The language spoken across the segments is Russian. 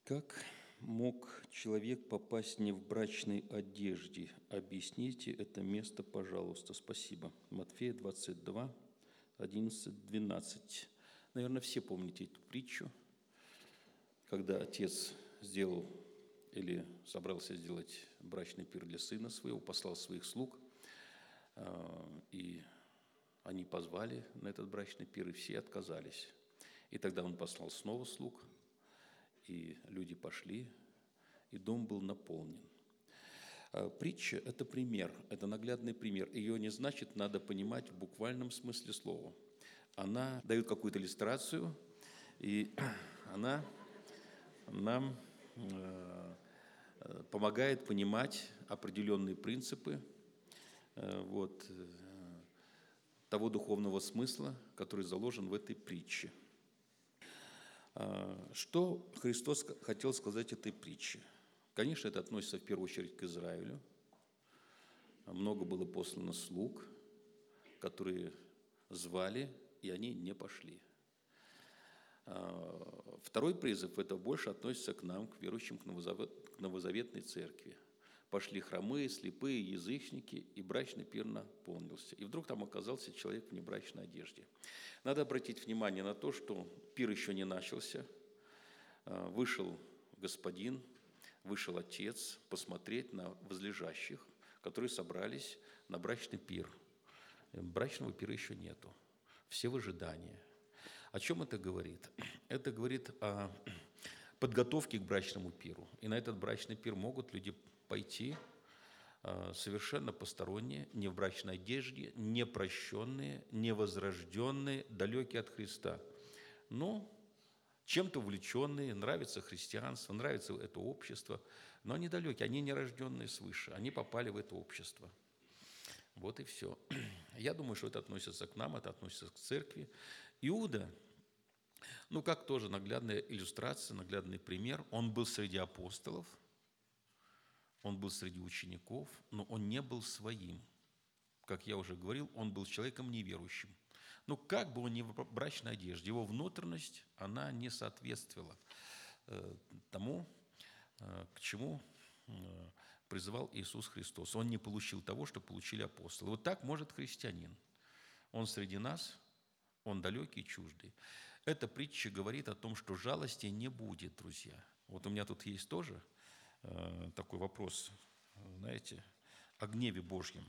Как мог человек попасть не в брачной одежде? Объясните это место, пожалуйста. Спасибо. Матфея 22, 11, 12. Наверное, все помните эту притчу, когда отец сделал или собрался сделать брачный пир для сына своего, послал своих слуг, и они позвали на этот брачный пир, и все отказались. И тогда он послал снова слуг, и люди пошли, и дом был наполнен. Притча – это пример, это наглядный пример. Ее не значит надо понимать в буквальном смысле слова. Она дает какую-то иллюстрацию, и она нам помогает понимать определенные принципы того духовного смысла, который заложен в этой притче. Что Христос хотел сказать этой притче? Конечно, это относится в первую очередь к Израилю. Много было послано слуг, которые звали, и они не пошли. Второй призыв – это больше относится к нам, к верующим, к новозаветной церкви. Пошли хромые, слепые, язычники, и брачный пир наполнился. И вдруг там оказался человек в небрачной одежде. Надо обратить внимание на то, что пир еще не начался. Вышел господин, вышел отец посмотреть на возлежащих, которые собрались на брачный пир. Брачного пира еще нету. Все в ожидании. О чем это говорит? Это говорит о подготовке к брачному пиру. И на этот брачный пир могут люди пойти совершенно посторонние, не в брачной одежде, не прощенные, невозрожденные, далекие от Христа. Но чем-то увлеченные, нравится христианство, нравится это общество, но они далекие, они не рожденные свыше, они попали в это общество. Вот и все. Я думаю, что это относится к нам, это относится к церкви. Иуда, как тоже наглядная иллюстрация, наглядный пример, он был среди апостолов, он был среди учеников, но он не был своим. Как я уже говорил, он был человеком неверующим. Как бы он ни в брачной одежде, его внутренность, она не соответствовала тому, к чему призывал Иисус Христос. Он не получил того, что получили апостолы. Вот так может христианин. Он среди нас, он далекий и чуждый. Эта притча говорит о том, что жалости не будет, друзья. Вот у меня тут есть тоже такой вопрос, знаете, о гневе Божьем.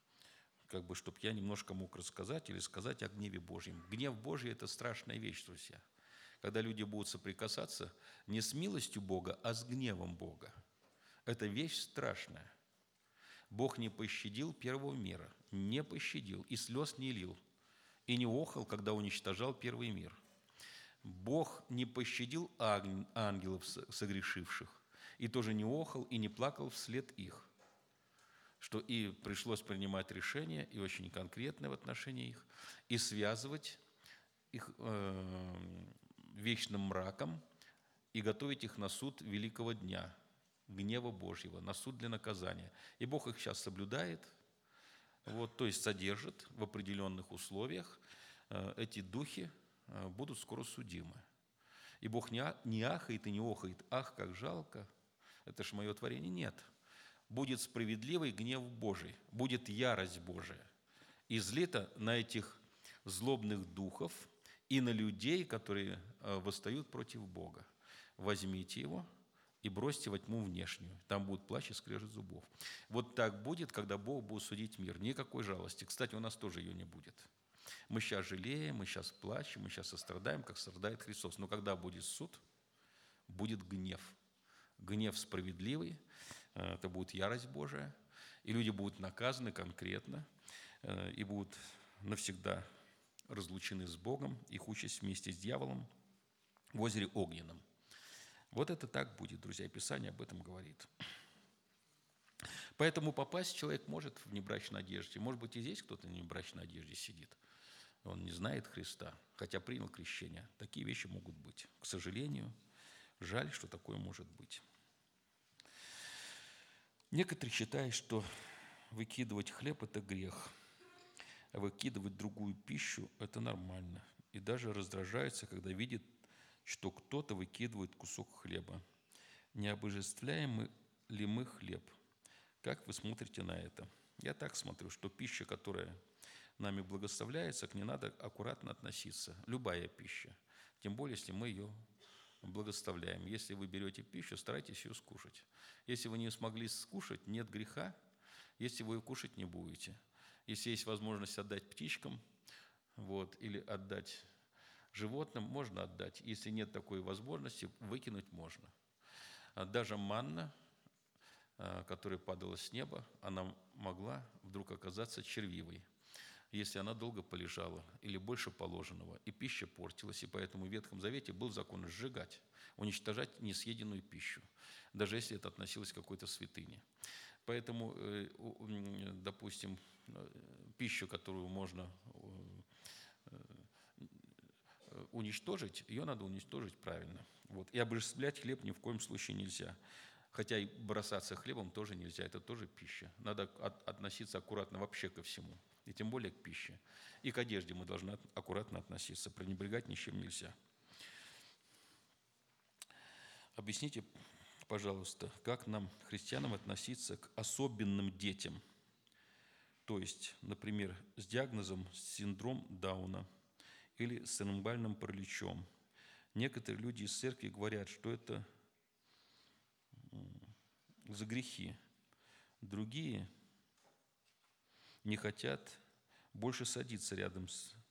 Чтобы я немножко мог рассказать или сказать о гневе Божьем. Гнев Божий – это страшная вещь, друзья. Когда люди будут соприкасаться не с милостью Бога, а с гневом Бога. Это вещь страшная. Бог не пощадил первого мира, не пощадил, и слез не лил, и не охал, когда уничтожал первый мир. Бог не пощадил ангелов согрешивших, и тоже не охал и не плакал вслед их. Что и пришлось принимать решения, и очень конкретные в отношении их, и связывать их вечным мраком, и готовить их на суд великого дня, гнева Божьего, на суд для наказания. И Бог их сейчас соблюдает, то есть содержит в определенных условиях. Эти духи будут скоро судимы. И Бог не ахает и не охает, ах, как жалко, это ж мое творение. Нет. Будет справедливый гнев Божий, будет ярость Божия, излита на этих злобных духов и на людей, которые восстают против Бога. Возьмите его и бросьте во тьму внешнюю. Там будет плач и скрежет зубов. Вот так будет, когда Бог будет судить мир. Никакой жалости. Кстати, у нас тоже ее не будет. Мы сейчас жалеем, мы сейчас плачем, мы сейчас сострадаем, как страдает Христос. Но когда будет суд, будет гнев. Гнев справедливый, это будет ярость Божия, и люди будут наказаны конкретно, и будут навсегда разлучены с Богом, их участь вместе с дьяволом в озере огненном. Вот это так будет, друзья, Писание об этом говорит. Поэтому попасть человек может в небрачной одежде. Может быть, и здесь кто-то в небрачной одежде сидит. Он не знает Христа, хотя принял крещение. Такие вещи могут быть. К сожалению, жаль, что такое может быть. Некоторые считают, что выкидывать хлеб – это грех, а выкидывать другую пищу – это нормально. И даже раздражаются, когда видят, что кто-то выкидывает кусок хлеба. Не обожествляем ли мы хлеб? Как вы смотрите на это? Я так смотрю, что пища, которая нами благословляется, к ней надо аккуратно относиться. Любая пища. Тем более, если мы ее благословляем. Если вы берете пищу, старайтесь ее скушать. Если вы не смогли скушать, нет греха, если вы ее кушать не будете. Если есть возможность отдать птичкам, или отдать животным, можно отдать. Если нет такой возможности, выкинуть можно. Даже манна, которая падала с неба, она могла вдруг оказаться червивой, если она долго полежала или больше положенного, и пища портилась, и поэтому в Ветхом Завете был закон сжигать, уничтожать несъеденную пищу, даже если это относилось к какой-то святыне. Поэтому, допустим, пищу, которую можно уничтожить, ее надо уничтожить правильно. И обожествлять хлеб ни в коем случае нельзя. Хотя и бросаться хлебом тоже нельзя, это тоже пища. Надо относиться аккуратно вообще ко всему, и тем более к пище. И к одежде мы должны аккуратно относиться, пренебрегать ничем нельзя. Объясните, пожалуйста, как нам, христианам, относиться к особенным детям? То есть, например, с диагнозом синдром Дауна или с церебральным параличом. Некоторые люди из церкви говорят, что это за грехи. Другие не хотят больше садиться рядом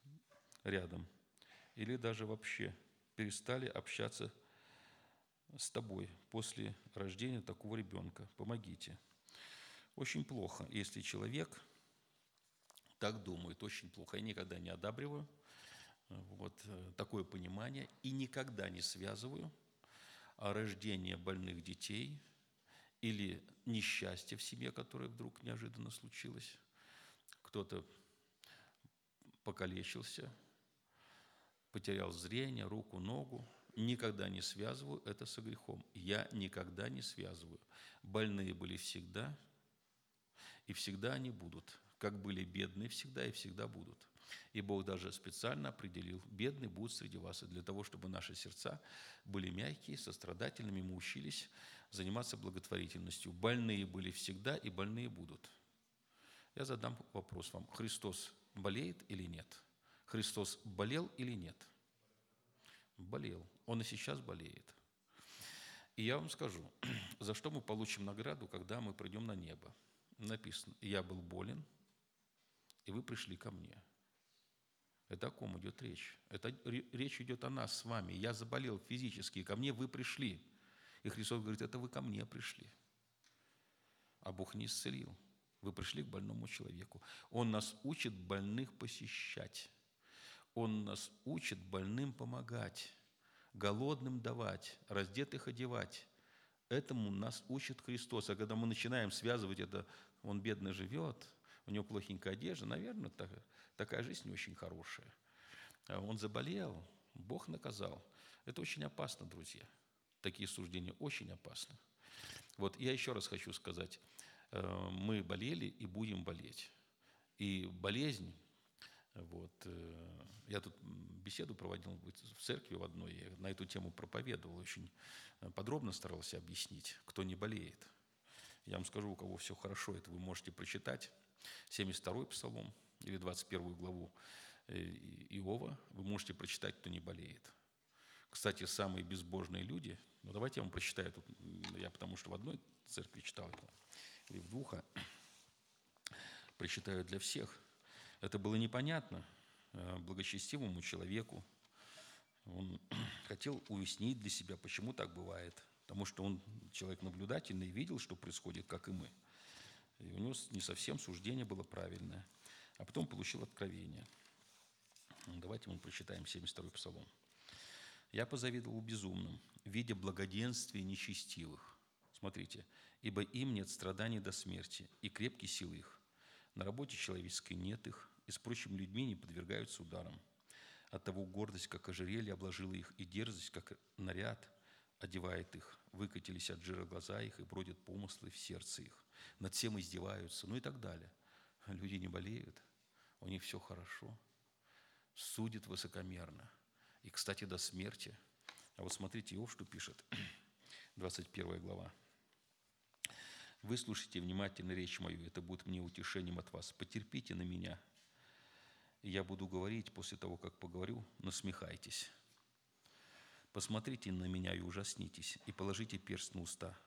или даже вообще перестали общаться с тобой после рождения такого ребенка. Помогите. Очень плохо, если человек так думает, очень плохо. Я никогда не одабриваю такое понимание и никогда не связываю рождение больных детей или несчастье в семье, которое вдруг неожиданно случилось. Кто-то покалечился, потерял зрение, руку, ногу. Никогда не связываю это со грехом. Я никогда не связываю. Больные были всегда, и всегда они будут. Как были бедные всегда и всегда будут. И Бог даже специально определил, бедные будут среди вас. И для того, чтобы наши сердца были мягкие, сострадательными, мы учились заниматься благотворительностью. Больные были всегда, и больные будут. Я задам вопрос вам. Христос болеет или нет? Христос болел или нет? Болел. Он и сейчас болеет. И я вам скажу, за что мы получим награду, когда мы придем на небо. Написано, я был болен, и вы пришли ко мне. Это о ком идет речь? Речь идет о нас с вами. Я заболел физически, ко мне вы пришли. И Христос говорит, это вы ко мне пришли. А Бог не исцелил. Вы пришли к больному человеку. Он нас учит больных посещать. Он нас учит больным помогать, голодным давать, раздетых одевать. Этому нас учит Христос. А когда мы начинаем связывать это, он бедно живет, у него плохенькая одежда, наверное, такая жизнь не очень хорошая. Он заболел, Бог наказал. Это очень опасно, друзья. Такие суждения очень опасны. Я еще раз хочу сказать, мы болели и будем болеть. И болезнь, я тут беседу проводил в церкви в одной, я на эту тему проповедовал, очень подробно старался объяснить, кто не болеет. Я вам скажу, у кого все хорошо, это вы можете прочитать. 72-й Псалом или 21 главу Иова вы можете прочитать, кто не болеет. Кстати, самые безбожные люди, давайте я вам прочитаю, я потому что в одной церкви читал это, или в двух, прочитаю для всех. Это было непонятно благочестивому человеку. Он хотел уяснить для себя, почему так бывает. Потому что он человек наблюдательный, видел, что происходит, как и мы. И у него не совсем суждение было правильное. А потом получил откровение. Давайте мы прочитаем 72-й Псалом. «Я позавидовал безумным, видя благоденствие нечестивых». Смотрите. «Ибо им нет страданий до смерти, и крепки силы их. На работе человеческой нет их, и с прочими людьми не подвергаются ударам. Оттого гордость, как ожерелье, обложила их, и дерзость, как наряд, одевает их. Выкатились от жира глаза их, и бродят помыслы в сердце их. Над всем издеваются», и так далее. Люди не болеют, у них все хорошо. Судят высокомерно. И, кстати, до смерти. А смотрите, Иов что пишет. 21 глава. «Выслушайте внимательно речь мою, это будет мне утешением от вас. Потерпите на меня, и я буду говорить после того, как поговорю, насмехайтесь. Посмотрите на меня и ужаснитесь, и положите перст на уста.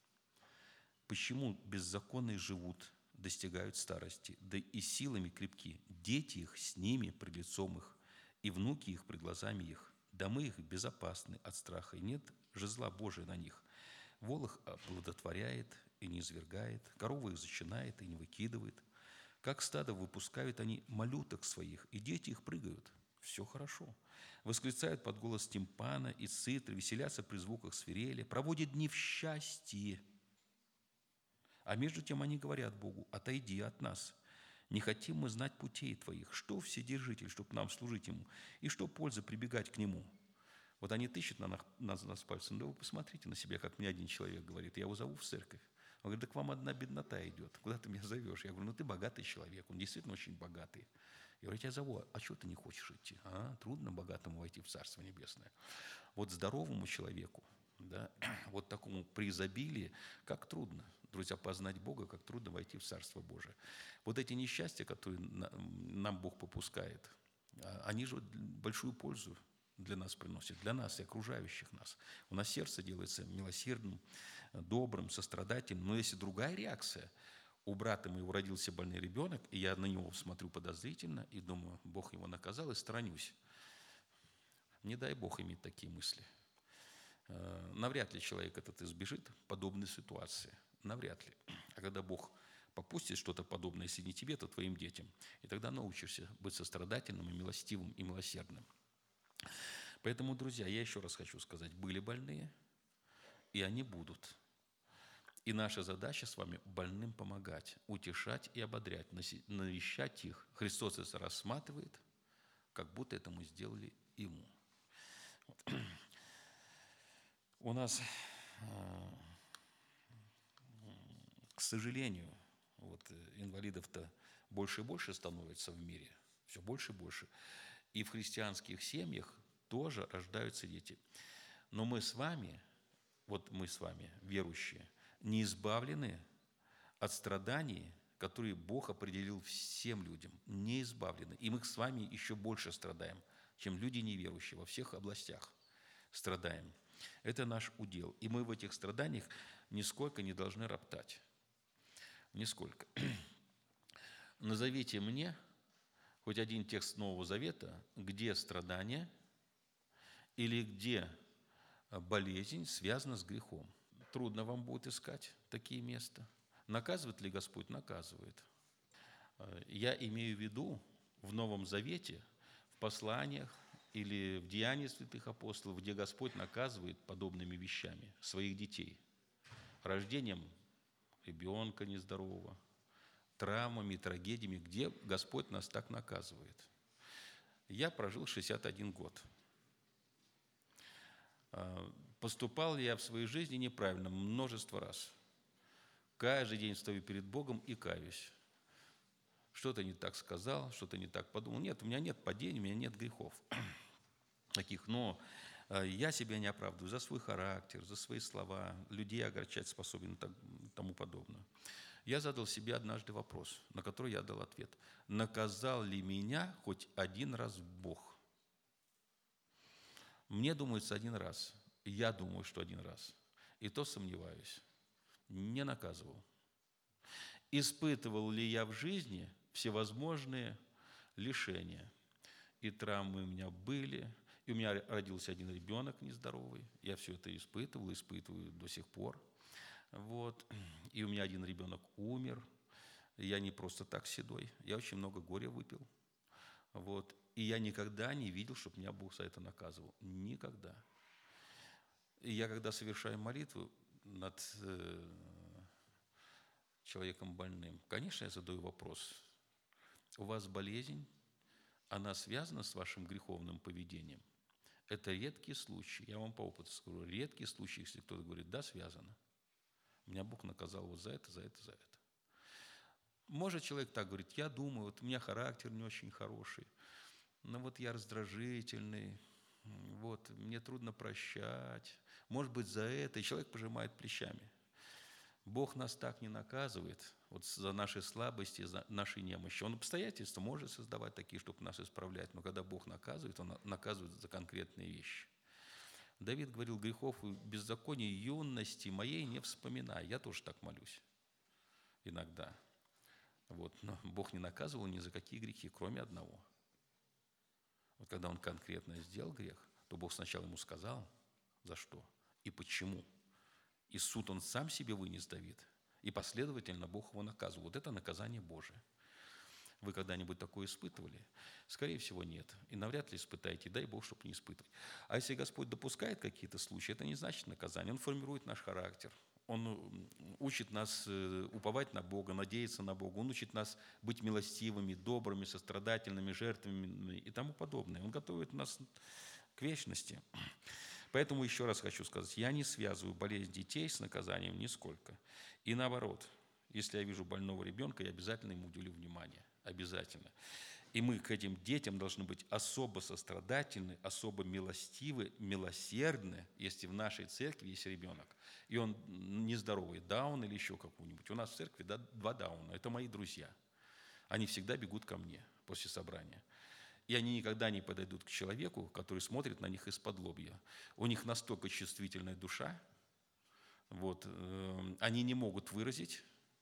Почему беззаконные живут, достигают старости, да и силами крепки? Дети их с ними пред лицом их, и внуки их пред глазами их. Домы их безопасны от страха, и нет же зла Божия на них. Вол их оплодотворяет и не извергает, корова их зачинает и не выкидывает. Как стадо выпускают они малюток своих, и дети их прыгают. Все хорошо. Восклицают под голос тимпана и цитры, веселятся при звуках свирели, проводят дни в счастье. А между тем они говорят Богу: отойди от нас. Не хотим мы знать путей Твоих. Что Вседержитель, чтобы нам служить Ему? И что польза прибегать к Нему? Вот они тыщут на нас пальцем. Да вы посмотрите на себя, как мне один человек говорит. Я его зову в церковь. Он говорит: да к вам одна беднота идет. Куда ты меня зовешь? Я говорю: ну ты богатый человек. Он действительно очень богатый. Я говорю: я тебя зову. А чего ты не хочешь идти? Трудно богатому войти в Царство Небесное. Вот здоровому человеку, да, вот такому при изобилии, как трудно, друзья, познать Бога, как трудно войти в Царство Божие. Вот эти несчастья, которые нам Бог попускает, они же большую пользу для нас приносят, для нас и окружающих нас. У нас сердце делается милосердным, добрым, сострадательным. Но если другая реакция, у брата моего родился больной ребенок, и я на него смотрю подозрительно и думаю: Бог его наказал, и сторонюсь. Не дай Бог иметь такие мысли. Навряд ли человек этот избежит подобной ситуации. Навряд ли. А когда Бог попустит что-то подобное, если не тебе, то твоим детям, и тогда научишься быть сострадательным, и милостивым, и милосердным. Поэтому, друзья, я еще раз хочу сказать: были больные, и они будут. И наша задача с вами больным помогать, утешать и ободрять, навещать их. Христос это рассматривает, как будто это мы сделали Ему. У нас, к сожалению, инвалидов-то больше и больше становится в мире, все больше и больше. И в христианских семьях тоже рождаются дети. Но мы с вами, верующие, не избавлены от страданий, которые Бог определил всем людям. Не избавлены. И мы с вами еще больше страдаем, чем люди неверующие, во всех областях страдаем. Это наш удел. И мы в этих страданиях нисколько не должны роптать. Нисколько. Назовите мне хоть один текст Нового Завета, где страдание или где болезнь связана с грехом. Трудно вам будет искать такие места. Наказывает ли Господь? Наказывает. Я имею в виду в Новом Завете, в посланиях или в Деяниях святых апостолов, где Господь наказывает подобными вещами своих детей. Рождением ребенка нездорового, травмами, трагедиями, где Господь нас так наказывает. Я прожил 61 год. Поступал я в своей жизни неправильно множество раз. Каждый день стою перед Богом и каюсь. Что-то не так сказал, что-то не так подумал. Нет, у меня нет падений, у меня нет грехов таких. Но я себя не оправдываю за свой характер, за свои слова. Людей огорчать способен и тому подобное. Я задал себе однажды вопрос, на который я дал ответ. Наказал ли меня хоть один раз Бог? Мне думается, один раз. Я думаю, что один раз. И то сомневаюсь. Не наказывал. Испытывал ли я в жизни всевозможные лишения? И травмы у меня были. И у меня родился один ребенок нездоровый. Я все это испытывал, испытываю до сих пор. И у меня один ребенок умер. Я не просто так седой. Я очень много горя выпил. И я никогда не видел, чтобы меня Бог за это наказывал. Никогда. И я, когда совершаю молитву над человеком больным, конечно, я задаю вопрос. У вас болезнь, она связана с вашим греховным поведением? Это редкий случай. Я вам по опыту скажу, редкий случай, если кто-то говорит: да, связано. Меня Бог наказал вот за это, за это, за это. Может человек так говорит: я думаю, у меня характер не очень хороший, я раздражительный, мне трудно прощать. Может быть, за это и человек пожимает плечами. Бог нас так не наказывает вот за наши слабости, за наши немощи. Он обстоятельства может создавать такие, чтобы нас исправлять, но когда Бог наказывает, Он наказывает за конкретные вещи. Давид говорил: грехов и беззаконий юности моей не вспоминай. Я тоже так молюсь иногда. Вот. Но Бог не наказывал ни за какие грехи, кроме одного. Вот когда он конкретно сделал грех, то Бог сначала ему сказал, за что и почему. И суд он сам себе вынес, Давид. И последовательно Бог его наказывал. Вот это наказание Божие. Вы когда-нибудь такое испытывали? Скорее всего, нет. И навряд ли испытаете. Дай Бог, чтобы не испытывать. А если Господь допускает какие-то случаи, это не значит наказание. Он формирует наш характер. Он учит нас уповать на Бога, надеяться на Бога. Он учит нас быть милостивыми, добрыми, сострадательными, жертвенными и тому подобное. Он готовит нас к вечности. Поэтому еще раз хочу сказать, я не связываю болезнь детей с наказанием нисколько. И наоборот, если я вижу больного ребенка, я обязательно ему уделю внимание. Обязательно. И мы к этим детям должны быть особо сострадательны, особо милостивы, милосердны, если в нашей церкви есть ребенок, и он нездоровый, даун или еще какой-нибудь. У нас в церкви 2 дауна, это мои друзья. Они всегда бегут ко мне после собрания. И они никогда не подойдут к человеку, который смотрит на них из-под лобья. У них настолько чувствительная душа, вот, они не могут выразить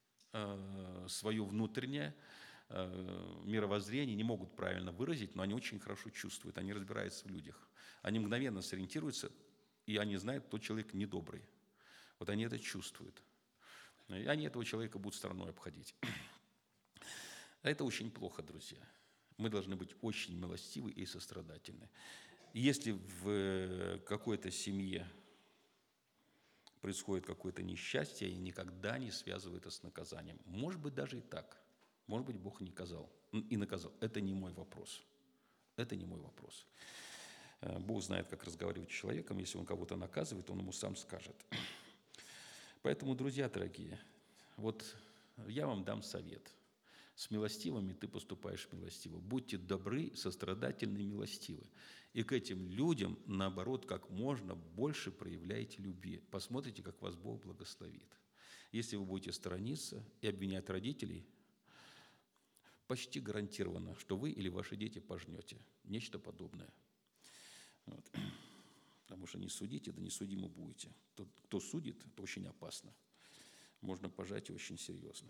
свое внутреннее мировоззрение, не могут правильно выразить, но они очень хорошо чувствуют, они разбираются в людях. Они мгновенно сориентируются, и они знают, тот человек недобрый. Вот они это чувствуют. И они этого человека будут стороной обходить. А это очень плохо, друзья. Мы должны быть очень милостивы и сострадательны. Если в какой-то семье происходит какое-то несчастье, я никогда не связываю это с наказанием. Может быть, даже и так. Может быть, Бог не наказал. Это не мой вопрос. Это не мой вопрос. Бог знает, как разговаривать с человеком. Если он кого-то наказывает, он ему сам скажет. Поэтому, друзья дорогие, вот я вам дам совет. С милостивыми ты поступаешь милостиво. Будьте добры, сострадательны, милостивы. И к этим людям, наоборот, как можно больше проявляйте любви. Посмотрите, как вас Бог благословит. Если вы будете сторониться и обвинять родителей, почти гарантированно, что вы или ваши дети пожнете. Нечто подобное. Вот. Потому что не судите, да не судимы будете. Тот, кто судит, это очень опасно. Можно пожать и очень серьезно.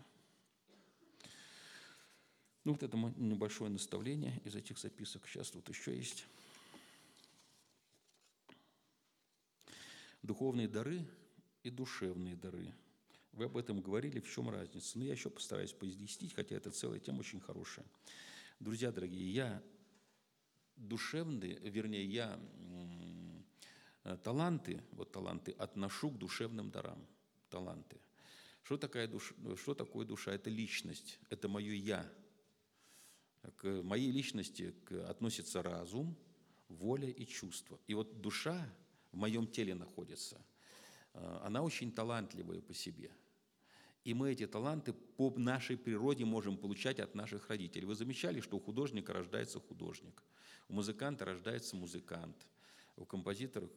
Ну, вот это небольшое наставление из этих записок. Сейчас тут еще есть. Духовные дары и душевные дары. Вы об этом говорили, в чем разница? Но я еще постараюсь пояснить, хотя эта целая тема очень хорошая. Друзья дорогие, я таланты отношу к душевным дарам. Таланты. Что такое душа? Это личность, это мое «я». К моей личности относится разум, воля и чувство. И вот душа в моем теле находится. Она очень талантливая по себе. И мы эти таланты по нашей природе можем получать от наших родителей. Вы замечали, что у художника рождается художник, у музыканта рождается музыкант, у композитора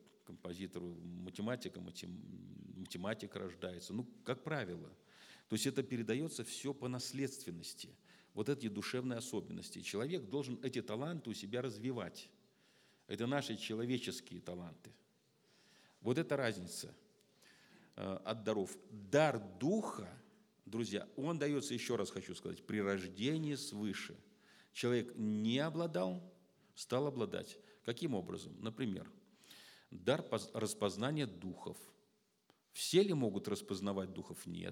математик рождается. Ну, как правило. То есть это передается все по наследственности. Вот эти душевные особенности. Человек должен эти таланты у себя развивать. Это наши человеческие таланты. Вот это разница от даров. Дар Духа, друзья, он дается, еще раз хочу сказать, при рождении свыше. Человек не обладал, стал обладать. Каким образом? Например, дар распознания духов. Все ли могут распознавать духов? Нет.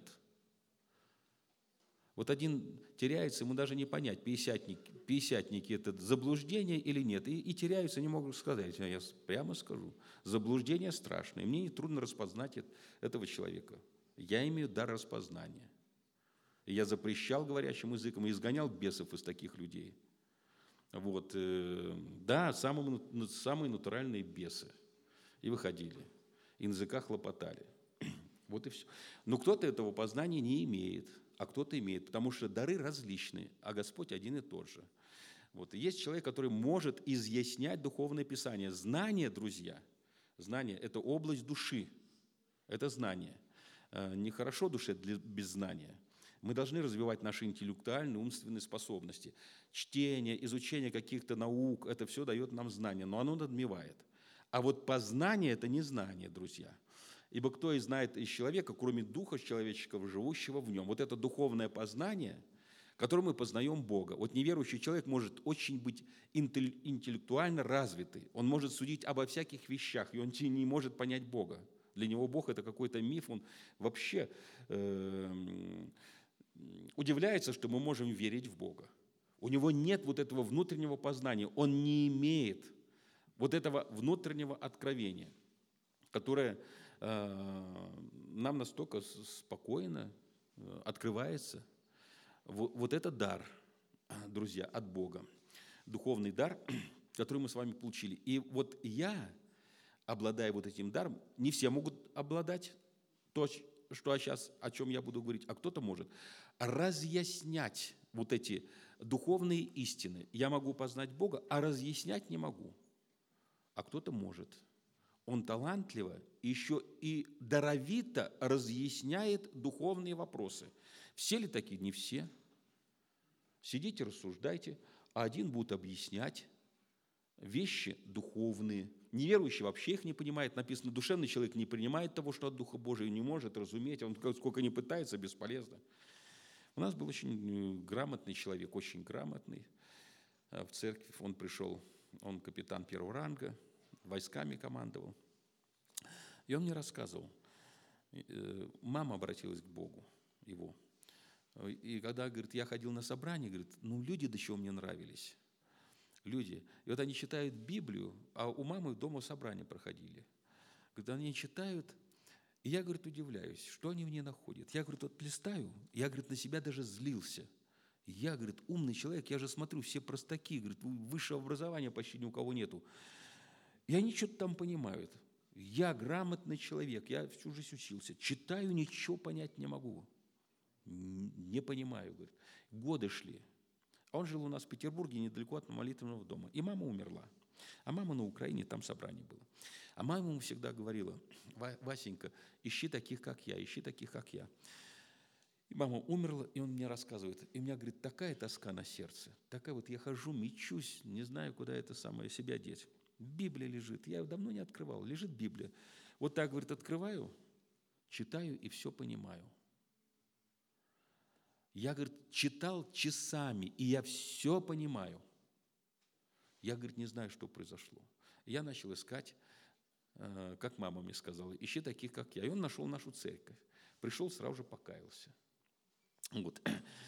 Вот один теряется, ему даже не понять, пятидесятники это заблуждение или нет. И теряются, не могут сказать. Я прямо скажу, заблуждение страшное. Мне не трудно распознать этого человека. Я имею дар распознания. И я запрещал говорящим языком и изгонял бесов из таких людей. Вот. Да, самые натуральные бесы. И выходили. И на языках хлопотали. Вот и все. Но кто-то этого познания не имеет. А кто-то имеет, потому что дары различны, а Господь один и тот же. Вот. И есть человек, который может изъяснять Духовное Писание. Знание, друзья, Знание – это область души, это знание. Нехорошо душе без знания. Мы должны развивать наши интеллектуальные, умственные способности. Чтение, изучение каких-то наук – это все дает нам знание, но оно надмевает. А вот познание – это не знание, друзья. Ибо кто и знает из человека, кроме духа человеческого, живущего в нем. Вот это духовное познание, которым мы познаем Бога. Вот неверующий человек может очень быть интеллектуально развитый. Он может судить обо всяких вещах, и он не может понять Бога. Для него Бог – это какой-то миф, он вообще удивляется, что мы можем верить в Бога. У него нет вот этого внутреннего познания, он не имеет вот этого внутреннего откровения, которое нам настолько спокойно открывается. Вот это дар, друзья, от Бога, духовный дар, который мы с вами получили. И вот я, обладая вот этим даром, не все могут обладать то, что сейчас, о чем я буду говорить, а кто-то может разъяснять вот эти духовные истины. Я могу познать Бога, а разъяснять не могу. А кто-то может. Он талантливо, еще и даровито разъясняет духовные вопросы. Все ли такие? Не все. Сидите, рассуждайте, а один будет объяснять вещи духовные. Неверующий вообще их не понимает. Написано, душевный человек не принимает того, что от Духа Божия, не может разуметь. Он сколько ни пытается, бесполезно. У нас был очень грамотный человек, очень грамотный в церковь. Он пришел, он капитан первого ранга, войсками командовал. И он мне рассказывал, мама обратилась к Богу его. И когда, говорит, я ходил на собрание, говорит, люди до чего мне нравились. Люди. И вот они читают Библию, а у мамы дома собрания проходили. Когда они читают, и я, говорит, удивляюсь, что они в ней находят. Я, говорит, вот листаю, я, говорит, на себя даже злился. Я, говорит, умный человек, я же смотрю, все простаки, говорит, высшего образования почти ни у кого нету. И они что-то там понимают. Я грамотный человек, я всю жизнь учился, читаю, ничего понять не могу. Не понимаю, говорит. Годы шли. А он жил у нас в Петербурге, недалеко от молитвенного дома. И мама умерла. А мама на Украине, там собрание было. А мама ему всегда говорила, Васенька, ищи таких, как я, ищи таких, как я. И мама умерла, и он мне рассказывает. И у меня, говорит, такая тоска на сердце. Такая вот я хожу, мечусь, не знаю, куда это самое себя деть. Библия лежит. Я ее давно не открывал. Лежит Библия. Вот так, говорит, открываю, читаю и все понимаю. Я, говорит, читал часами, и я все понимаю. Я, говорит, не знаю, что произошло. Я начал искать, как мама мне сказала, ищи таких, как я. И он нашел нашу церковь. Пришел, сразу же покаялся. Вот.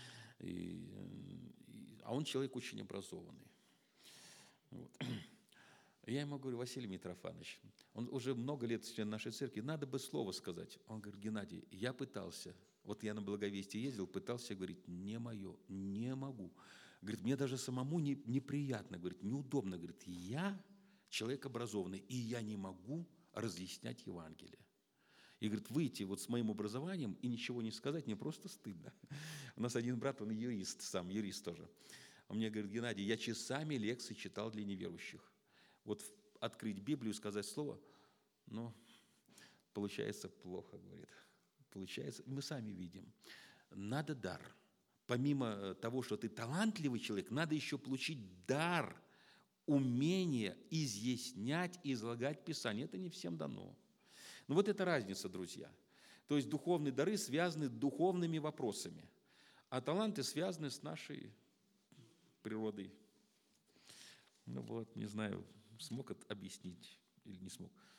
А он человек очень образованный. Вот. Я ему говорю, Василий Митрофанович, он уже много лет член нашей церкви, надо бы слово сказать. Он говорит, Геннадий, я пытался. Вот я на Благовестие ездил, пытался, говорит, не мое, не могу. Говорит, мне даже самому неприятно, говорит, неудобно. Говорит, я человек образованный, и я не могу разъяснять Евангелие. И, говорит, выйти вот с моим образованием и ничего не сказать, мне просто стыдно. У нас один брат, он юрист, сам юрист тоже. Он мне говорит, Геннадий, я часами лекции читал для неверующих. Вот открыть Библию, сказать слово, получается плохо, говорит. Получается, мы сами видим. Надо дар. Помимо того, что ты талантливый человек, надо еще получить дар, умение изъяснять и излагать Писание. Это не всем дано. Вот это разница, друзья. То есть духовные дары связаны с духовными вопросами, а таланты связаны с нашей природой. Не знаю, смог объяснить или не смог.